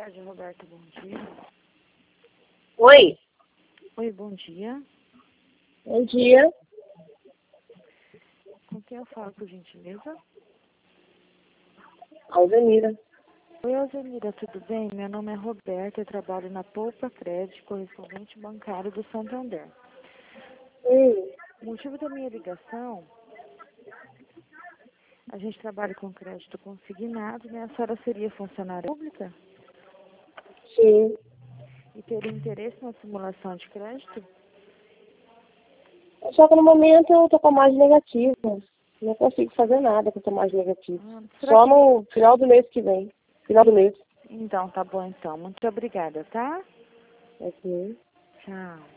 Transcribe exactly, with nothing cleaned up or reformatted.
tarde, Roberto. Bom dia. Oi. Oi, bom dia. Bom dia. Com quem eu falo, por gentileza? Alzenira. Oi, Alzenira, tudo bem? Meu nome é Roberto, eu trabalho na Poupa Crédito, correspondente bancário do Santander. Hum, O motivo da minha ligação, a gente trabalha com crédito consignado, né? A senhora seria funcionária pública sim. e teria interesse na simulação de crédito? Só que no momento eu tô com a margem negativa. Não consigo fazer nada com a margem negativa. Ah, será Só que... no final do mês que vem. Final do mês. Então, tá bom então. Muito obrigada, tá? Aqui. Tchau.